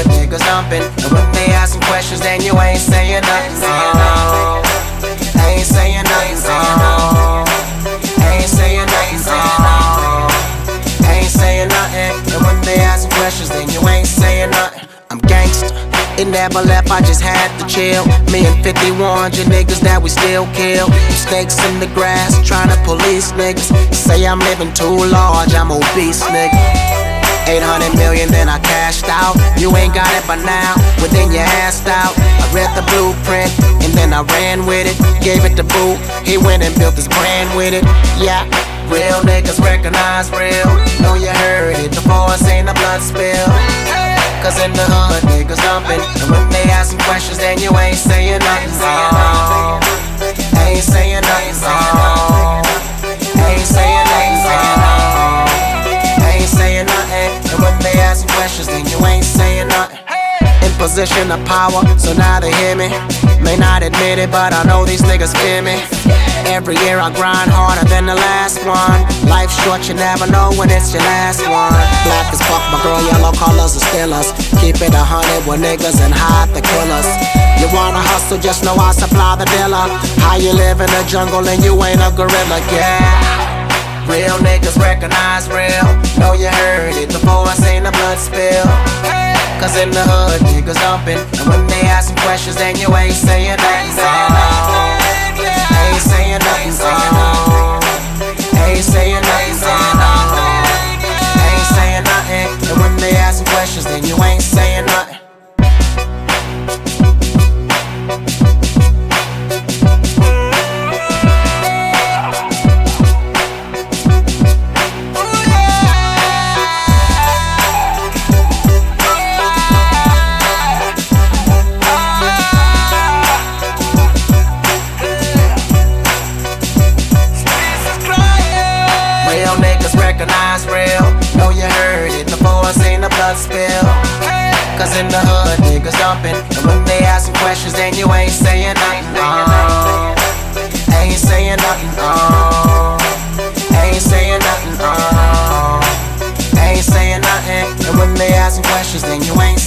hood, niggas dumping. And when they asking questions, then you ain't saying nothing. Ain't saying nothing. Ain't saying nothing. Ain't saying nothing. And when they asking questions, then you ain't saying nothing. I'm gangsta. It never left, I just had to chill. Me and 51, you niggas that we still kill. Snakes in the grass, tryna police niggas. Say I'm living too large, I'm obese, nigga. 800 million, then I cashed out. You ain't got it by now, well then you assed out. I read the blueprint, and then I ran with it. Gave it to Boo, he went and built his brand with it. Yeah, real niggas recognize real. Know you heard it before I seen the blood spill. Cause in the hood, niggas dumping. And when they asking questions, then you ain't saying nothing. Ain't saying nothing. Ain't saying nothing. Ain't saying nothing. And when they asking questions, then you ain't saying nothing. In position of power, so now they hear me. May not admit it, but I know these niggas fear me. Every year I grind harder than the last one. Life's short, you never know when it's your last one. Black as fuck, my girl, yellow colors are still us. Keep it 100 with niggas and hide the killers. You wanna hustle, just know I supply the dealer. How you live in the jungle and you ain't a gorilla, yeah. Real niggas recognize real. Know you heard it before I seen the blood spill. Cause in the hood, niggas dumping. And when they asking questions, then you ain't saying nothing. Ain't saying nothing. Ain't saying nothing. Ain't saying nothing. And when they asking questions, then you ain't saying nothing. Real niggas recognize real. Know you heard it before I seen the blood spill. Cause in the hood, niggas dumping. And when they asking questions, then you ain't saying nothing. Ain't saying nothing. Ain't saying nothing. Ain't saying nothing. And when they asking questions, then you ain't